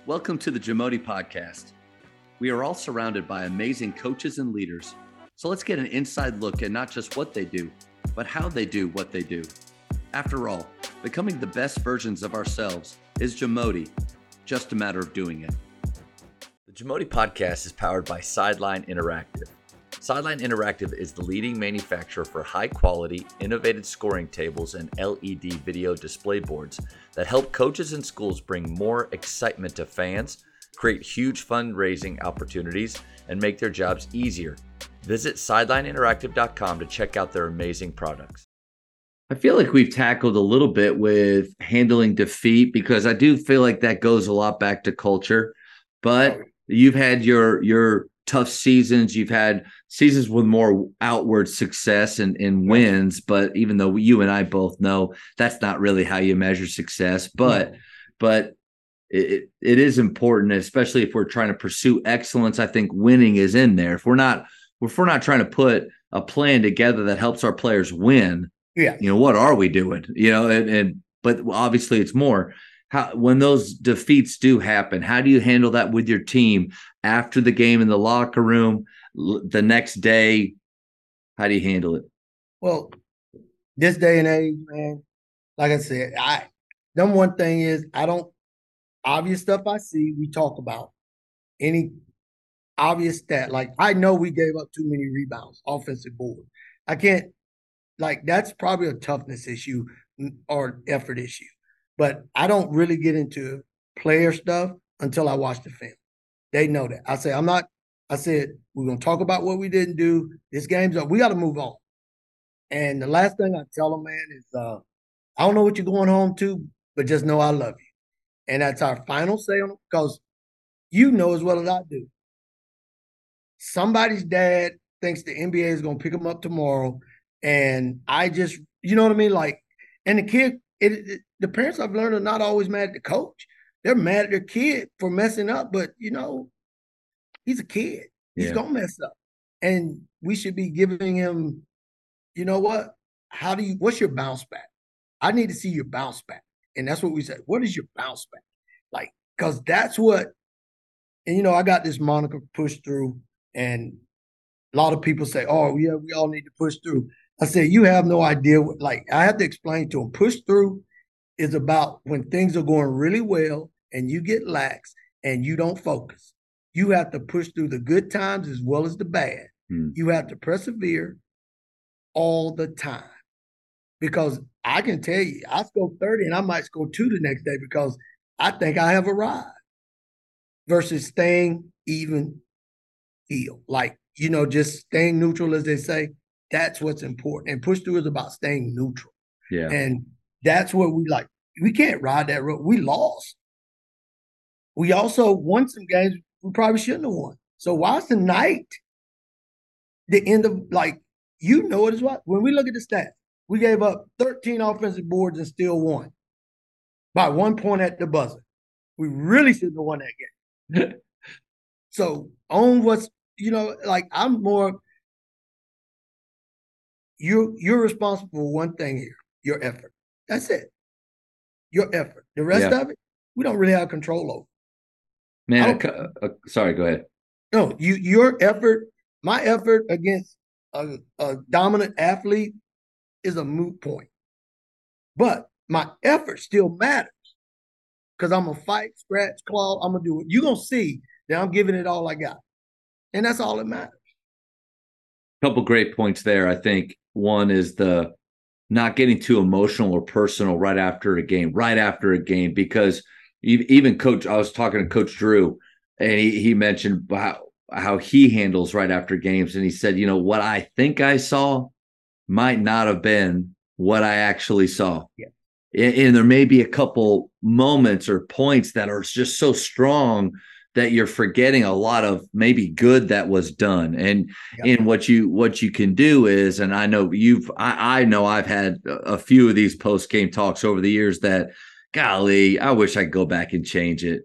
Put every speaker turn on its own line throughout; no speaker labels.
Welcome to the Jamodi Podcast. We are all surrounded by amazing coaches and leaders. So let's get an inside look at not just what they do, but how they do what they do. After all, becoming the best versions of ourselves is Jamodi, just a matter of doing it. The Jamodi Podcast is powered by Sideline Interactive. Sideline Interactive is the leading manufacturer for high-quality, innovative scoring tables and LED video display boards that help coaches and schools bring more excitement to fans, create huge fundraising opportunities, and make their jobs easier. Visit sidelineinteractive.com to check out their amazing products. I feel like we've tackled a little bit with handling defeat because I do feel like that goes a lot back to culture. But you've had your tough seasons. You've had seasons with more outward success and wins. But even though you and I both know that's not really how you measure success, but it is important, especially if we're trying to pursue excellence. I think winning is in there. If we're not trying to put a plan together that helps our players win, what are we doing? But obviously it's more. When those defeats do happen, how do you handle that with your team after the game in the locker room, the next day? How do you handle it?
Well, this day and age, man, like I said, number one thing is obvious stuff I see, we talk about. Any obvious stat, like I know we gave up too many rebounds, offensive board. I can't, that's probably a toughness issue or effort issue. But I don't really get into player stuff until I watch the film. They know that. I said, we're going to talk about what we didn't do. This game's up. We got to move on. And the last thing I tell them, man, is I don't know what you're going home to, but just know I love you. And that's our final say on it, because you know as well as I do. Somebody's dad thinks the NBA is going to pick them up tomorrow. And I just, you know what I mean? And the kid, the parents I've learned are not always mad at the coach. They're mad at their kid for messing up, but he's a kid. He's gonna mess up. And we should be giving him, what? What's your bounce back? I need to see your bounce back. And that's what we said. What is your bounce back? Because that's what, and I got this moniker, push through, and a lot of people say, oh, yeah, we all need to push through. I said, you have no idea I have to explain to them, push through is about when things are going really well and you get lax and you don't focus. You have to push through the good times as well as the bad. You have to persevere all the time. Because I can tell you, I score 30 and I might score 2 the next day because I think I have arrived versus staying even keel. Just staying neutral, as they say. That's what's important. And push through is about staying neutral.
Yeah.
And that's what we can't ride that road. We lost. We also won some games we probably shouldn't have won. So why is tonight the end of it as well? When we look at the stats, we gave up 13 offensive boards and still won by 1 point at the buzzer. We really shouldn't have won that game. So on what's, I'm more, you're responsible for one thing here, your effort. That's it. Your effort. The rest of it, we don't really have control over.
Man, sorry, go ahead.
No, your effort, my effort against a dominant athlete is a moot point. But my effort still matters because I'm going to fight, scratch, claw. I'm going to do it. You're going to see that I'm giving it all I got. And that's all that matters.
A couple great points there. I think one is the not getting too emotional or personal right after a game, because even coach, I was talking to Coach Drew, and he mentioned how he handles right after games. And he said, what I think I saw might not have been what I actually saw.
Yeah.
And there may be a couple moments or points that are just so strong that you're forgetting a lot of maybe good that was done. And what you can do is, and I know I've had a few of these post-game talks over the years that, golly, I wish I could go back and change it.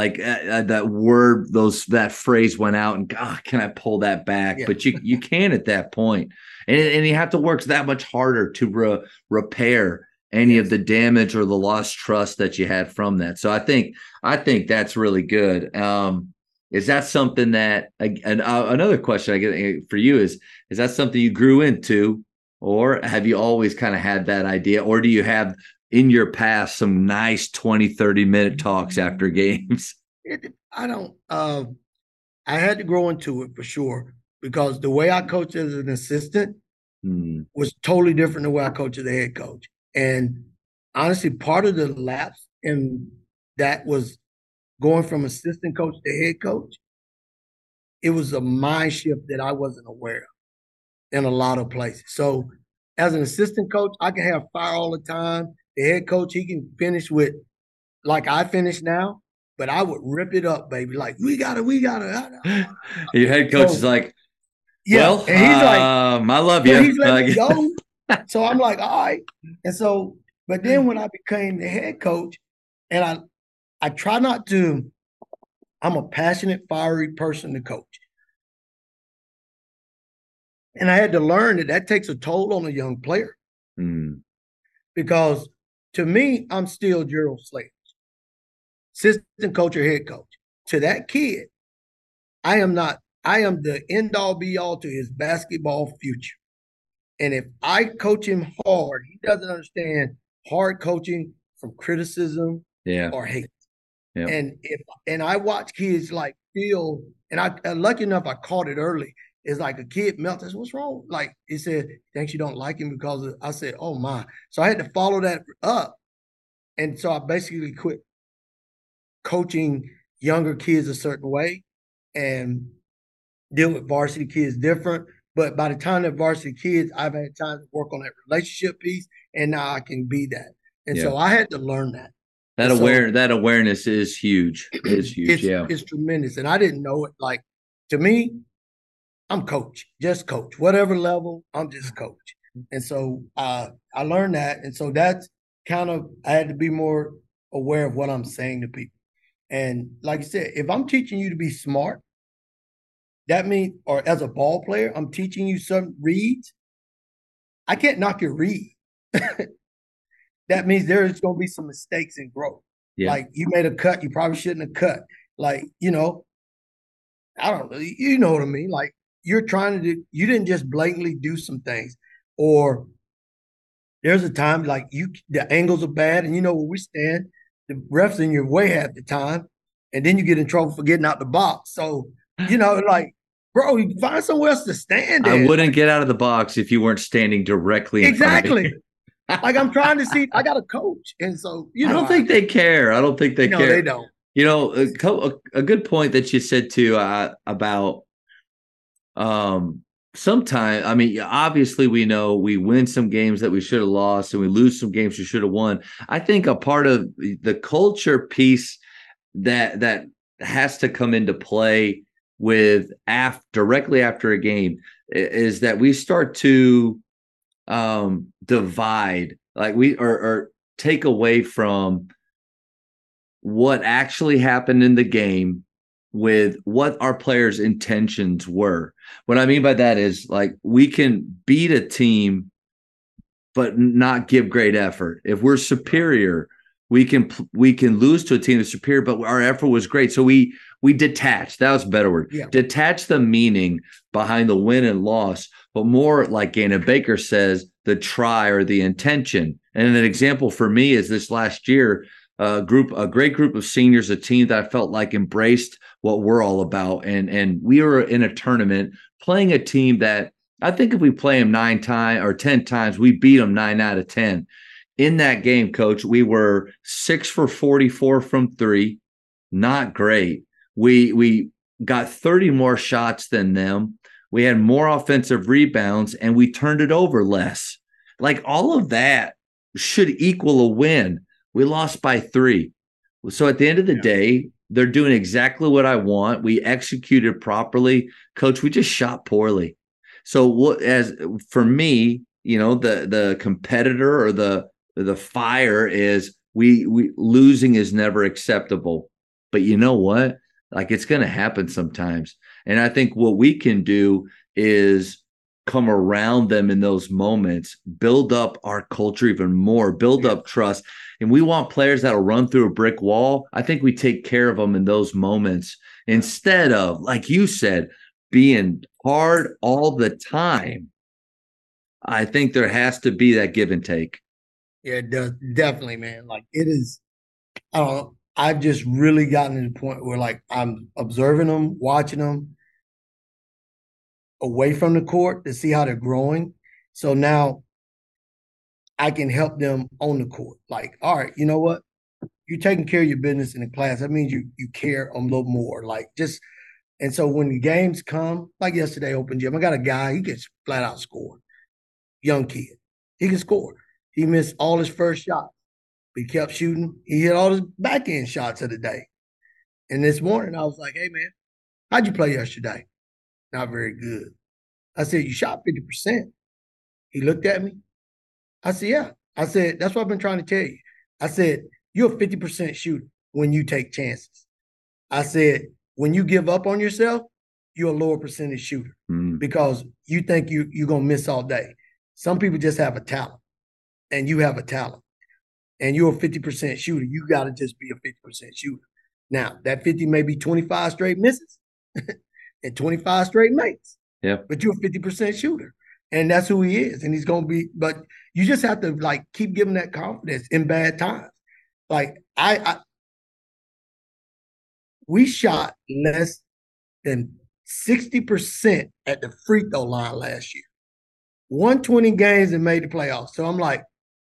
That phrase went out, and God, can I pull that back? Yeah. But you can at that point. And you have to work that much harder to repair any of the damage or the lost trust that you had from that. So I think that's really good. Is that something that, and another question I get for you is that something you grew into, or have you always kind of had that idea, or do you have in your past some nice 20, 30-minute talks after games?
I don't, I had to grow into it for sure, because the way I coached as an assistant was totally different than the way I coached as a head coach. And honestly, part of the lapse in that was going from assistant coach to head coach. It was a mind shift that I wasn't aware of in a lot of places. So as an assistant coach, I can have fire all the time. The head coach, he can finish with like I finish now, but I would rip it up, baby. Like, we got it.
Your head coach is like,
yeah.
well,
And he's like,
I love
yeah,
you.
he's letting me go. So I'm like, all right. And so, but then when I became the head coach, and I try not to, I'm a passionate, fiery person to coach. And I had to learn that takes a toll on a young player. Because to me, I'm still Gerald Slater, assistant coach or head coach. To that kid, I am the end all be all to his basketball future. And if I coach him hard, he doesn't understand hard coaching from criticism or hate. Yeah. And I watch kids like feel, and I lucky enough I caught it early. It's like a kid melts. I said, what's wrong? Like he said, thinks you don't like him because of, I said, oh my. So I had to follow that up. And so I basically quit coaching younger kids a certain way and deal with varsity kids different. But by the time they're varsity kids, I've had time to work on that relationship piece, and now I can be that. And so I had to learn that.
That awareness is huge. It's huge.
It's tremendous. And I didn't know it. Like, to me, I'm coach, just coach. Whatever level, I'm just coach. And so I learned that. And so that's kind of, I had to be more aware of what I'm saying to people. And like I said, if I'm teaching you to be smart, that means, or as a ball player, I'm teaching you some reads. I can't knock your read. That means there's going to be some mistakes in growth. Yeah. Like, you made a cut, you probably shouldn't have cut. Like, I don't know, you know what I mean? Like, you're trying to do, you didn't just blatantly do some things. Or there's a time like the angles are bad, and where we stand, the ref's in your way half the time, and then you get in trouble for getting out the box. So, like, bro, you find somewhere else to stand.
I wouldn't get out of the box if you weren't standing directly in front of me.
Like, I'm trying to see, I got a coach. And so,
I don't think they care. I don't think they care.
No, they don't.
A good point that you said too about sometimes, I mean, obviously we know we win some games that we should have lost and we lose some games we should have won. I think a part of the culture piece that has to come into play with directly after a game is that we start to divide, like or take away from what actually happened in the game with what our players' intentions were. What I mean by that is, like, we can beat a team but not give great effort. If we're superior, we can lose to a team that's superior, but our effort was great. So we detach. That was a better word. Yeah. Detach the meaning behind the win and loss, but more like Gaina Baker says, the try or the intention. And an example for me is this last year, a great group of seniors, a team that I felt like embraced what we're all about. And we were in a tournament playing a team that I think if we play them 9 times or 10 times, we beat them 9 out of 10. In that game, Coach, we were 6 for 44 from 3. Not great. We got 30 more shots than them. We had more offensive rebounds, and we turned it over less. Like, all of that should equal a win. We lost by 3. So at the end of the day, they're doing exactly what I want. We executed properly. Coach, we just shot poorly. So for me, the competitor or the fire is we losing is never acceptable. But you know what? Like, it's going to happen sometimes. And I think what we can do is come around them in those moments, build up our culture even more, build up trust. And we want players that'll run through a brick wall. I think we take care of them in those moments instead of, like you said, being hard all the time. I think there has to be that give and take.
Yeah, it does. Definitely, man. Like it is, I don't know. I've just really gotten to the point where like I'm observing them, watching them away from the court to see how they're growing. So now I can help them on the court. Like, all right, you know what? You're taking care of your business in the class. That means you care a little more. Like just, and so when the games come, like yesterday, open gym, I got a guy, he gets flat out score. Young kid. He can score. He missed all his first shots. He kept shooting. He hit all his back end shots of the day. And this morning I was like, hey man, how'd you play yesterday? Not very good. I said, you shot 50%. He looked at me. I said, yeah. I said, that's what I've been trying to tell you. I said, you're a 50% shooter when you take chances. I said, when you give up on yourself, you're a lower percentage shooter because you think you're going to miss all day. Some people just have a talent, and you have a talent, and you're a 50% shooter. You got to just be a 50% shooter. Now, that 50 may be 25 straight misses and 25 straight makes.
Yeah.
But you're a 50% shooter. And that's who he is. And he's going to be, but you just have to like keep giving that confidence in bad times. Like we shot less than 60% at the free throw line last year. 120 games and made the playoffs. So I'm like,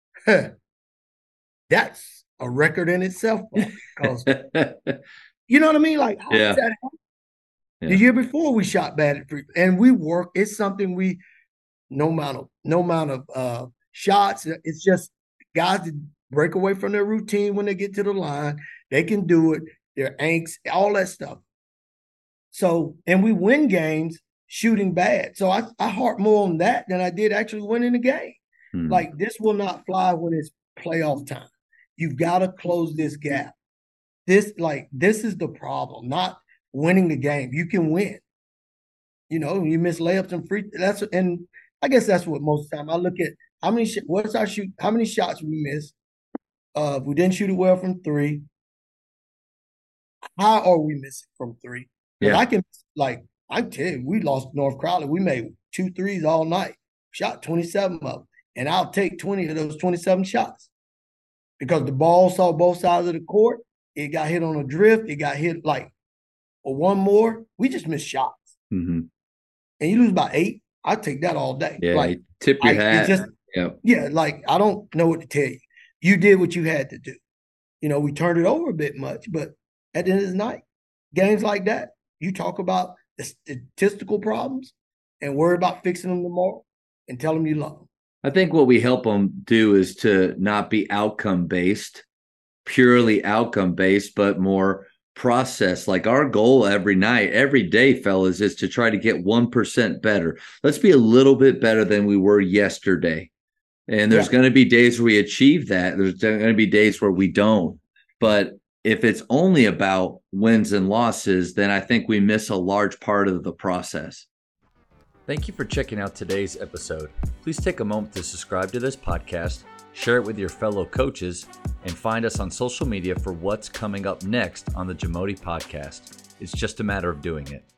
that's a record in itself. Because you know what I mean? Like, how does that happen? Yeah. The year before we shot bad at free, and we work. It's something we no amount of shots. It's just guys that break away from their routine when they get to the line. They can do it. Their angst, all that stuff. So, and we win games shooting bad. So I harp more on that than I did actually winning the game. Like this will not fly when it's playoff time. You've got to close this gap. This is the problem, not winning the game. You can win. You know, you miss layups and free. And I guess that's what most of the time I look at. How many shots we missed? We didn't shoot it well from three. How are we missing from three? Yeah. I tell you, we lost North Crowley. We made 2 threes all night, shot 27 of them. And I'll take 20 of those 27 shots because the ball saw both sides of the court. It got hit on a drift. It got hit or one more. We just missed shots. Mm-hmm. And you lose by 8. I'd take that all day.
Yeah, tip your hat.
Yeah, I don't know what to tell you. You did what you had to do. You know, we turned it over a bit much, but at the end of the night, games like that, you talk about the statistical problems and worry about fixing them tomorrow and tell them you love them.
I think what we help them do is to not be outcome-based, purely outcome-based, but more process. Like our goal every night, every day, fellas, is to try to get 1% better. Let's be a little bit better than we were yesterday. And there's going to be days where we achieve that. There's going to be days where we don't. But if it's only about wins and losses, then I think we miss a large part of the process. Thank you for checking out today's episode. Please take a moment to subscribe to this podcast, share it with your fellow coaches, and find us on social media for what's coming up next on the Jamodi Podcast. It's just a matter of doing it.